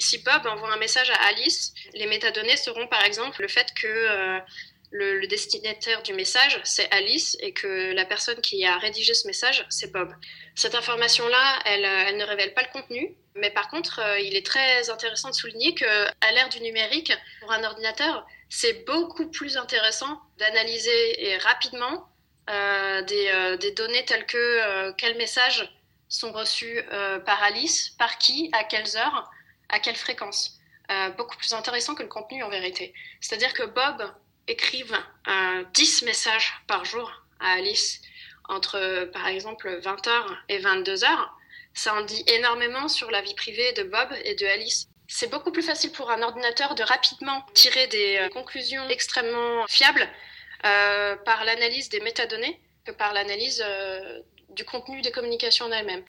Si Bob envoie un message à Alice, les métadonnées seront par exemple le fait que le destinataire du message, c'est Alice et que la personne qui a rédigé ce message, c'est Bob. Cette information-là, elle ne révèle pas le contenu, mais par contre, il est très intéressant de souligner qu'à l'ère du numérique, pour un ordinateur, c'est beaucoup plus intéressant d'analyser et rapidement des données telles que quels messages sont reçus par Alice, par qui, à quelles heures, à quelle fréquence. Beaucoup plus intéressant que le contenu en vérité. C'est-à-dire que Bob écrive 10 messages par jour à Alice entre par exemple 20h et 22h. Ça en dit énormément sur la vie privée de Bob et de Alice. C'est beaucoup plus facile pour un ordinateur de rapidement tirer des conclusions extrêmement fiables par l'analyse des métadonnées que par l'analyse du contenu des communications en elles-mêmes.